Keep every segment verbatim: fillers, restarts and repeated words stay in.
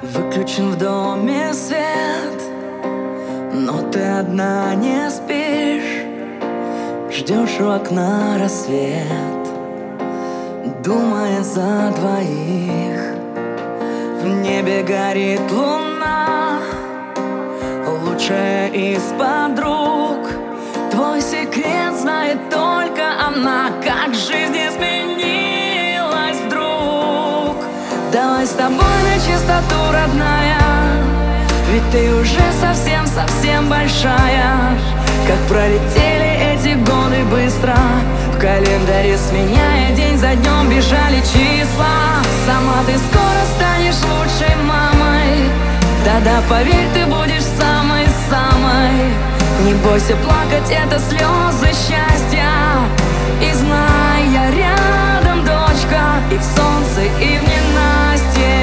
Выключен в доме свет, но ты одна не спишь. Ждешь у окна рассвет, думая за двоих. В небе горит луна, лучшая из подруг. Твой секрет знает только она, как жизнь изменилась вдруг. Давай с тобой на чистоту, родная, ведь ты уже совсем-совсем большая. Как пролетели эти годы быстро, в календаре сменяя день за днем бежали числа. Сама ты скоро станешь лучшей мамой, да-да, поверь, ты будешь самой-самой. Не бойся плакать, это слезы счастья. И знай, я рядом, дочка, и в солнце, и в ненастье.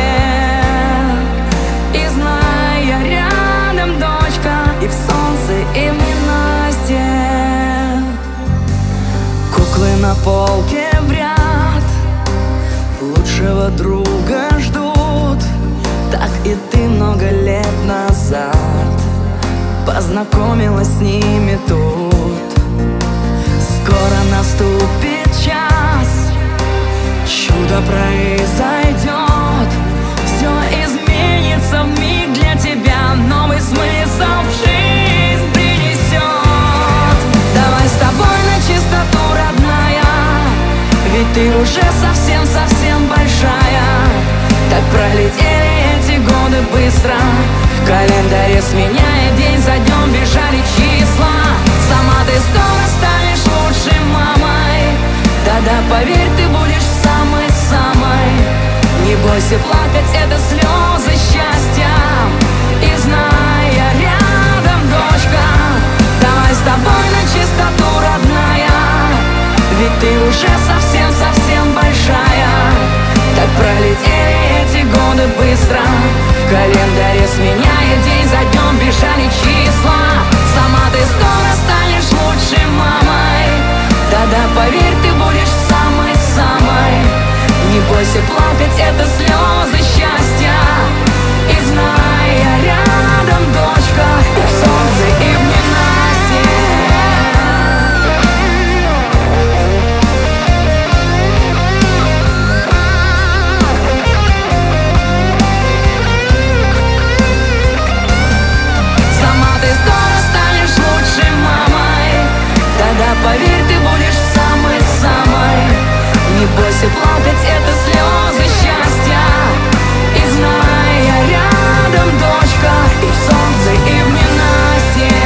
И знай, я рядом, дочка, и в солнце, и в ненастье. Куклы на полке в ряд лучшего друга ждут. Так и ты много лет назад познакомилась с ними тут. Скоро наступит час, чудо произойдет. Все изменится вмиг для тебя, новый смысл в жизнь принесет. Давай с тобой на чистоту, родная, ведь ты уже совсем-совсем большая. Так пролетели эти годы быстро, в календаре сменяя день за днем бежали числа. Сама ты скоро станешь лучшей мамой, да-да, поверь, ты будешь самой-самой. Не бойся плакать, это слезы счастья. И знай, я рядом, дочка. Давай с тобой на чистоту, родная, ведь ты уже совсем-совсем большая. Так пролетели эти годы быстро, в календаре сменяя день за днем бежали числа. Сама ты скоро станешь лучшей мамой, да-да, поверь, ты будешь самой-самой. Не бойся плакать, это слезы счастья. И знай, я рядом, дочка, и в солнце, и в ненастье. Поверь, ты будешь самой-самой. Не бойся плакать, это слезы счастья. И знай, я рядом, дочка, и в солнце, и в ненастье.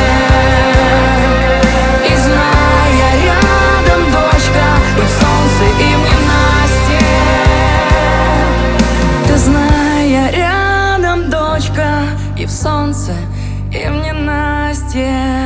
И знай, я рядом, дочка, и в солнце, и в ненастье. Ты знай, я рядом, дочка, и в солнце, и в ненастье.